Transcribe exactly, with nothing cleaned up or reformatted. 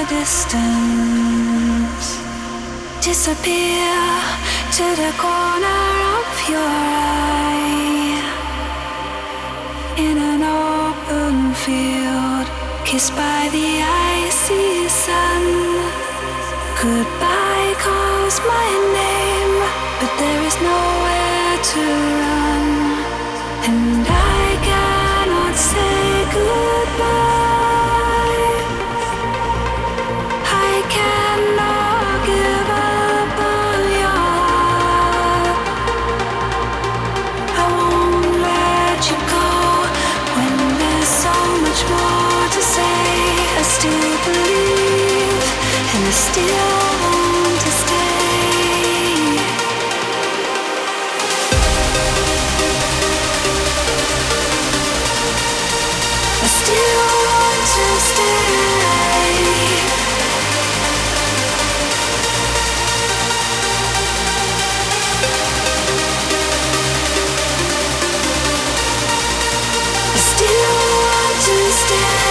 distance, disappear to the corner of your eye. In an open field, kissed by the icy sun. Goodbye calls my name, but there is nowhere to run, and I cannot say goodbye. I cannot give up on your heart. I won't let you go when there's so much more to say. I still believe, and I still want to stay. I still want to stay. I still want to stay.